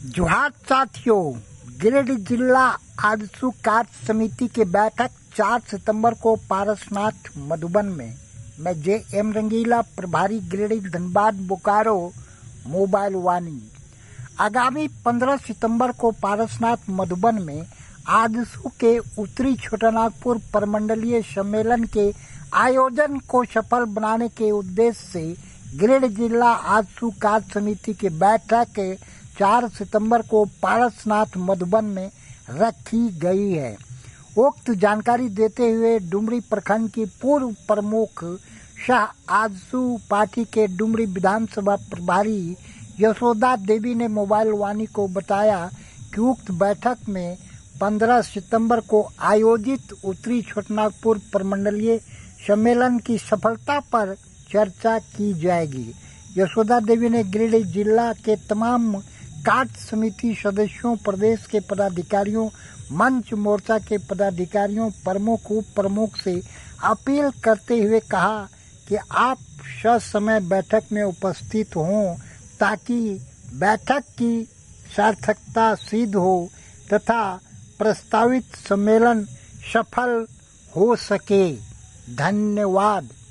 जोहार साथियों, गिरिडीह जिला आजसू कार्य समिति की बैठक 4 सितंबर को पारसनाथ मधुबन में। मैं जे.एम. रंगीला, प्रभारी गिरिडीह धनबाद बोकारो मोबाइल वानी। आगामी 15 सितंबर को पारसनाथ मधुबन में आजसू के उत्तरी छोटानागपुर परमंडलीय सम्मेलन के आयोजन को सफल बनाने के उद्देश्य से गिरिडीह जिला आजसू कार्य समिति की बैठक 4 सितंबर को पारसनाथ मधुबन में रखी गई है। उक्त जानकारी देते हुए डुमरी प्रखंड की पूर्व प्रमुख शाह आजसू पार्टी के डुमरी विधानसभा प्रभारी यशोदा देवी ने मोबाइल वाणी को बताया कि उक्त बैठक में 15 सितंबर को आयोजित उत्तरी छोटानागपुर प्रमंडलीय सम्मेलन की सफलता पर चर्चा की जाएगी। यशोदा देवी ने गिरिडीह जिला के तमाम कार्य समिति सदस्यों, प्रदेश के पदाधिकारियों, मंच मोर्चा के पदाधिकारियों, प्रमुख उप प्रमुख से अपील करते हुए कहा कि आप ससमय बैठक में उपस्थित हों ताकि बैठक की सार्थकता सिद्ध हो तथा प्रस्तावित सम्मेलन सफल हो सके। धन्यवाद।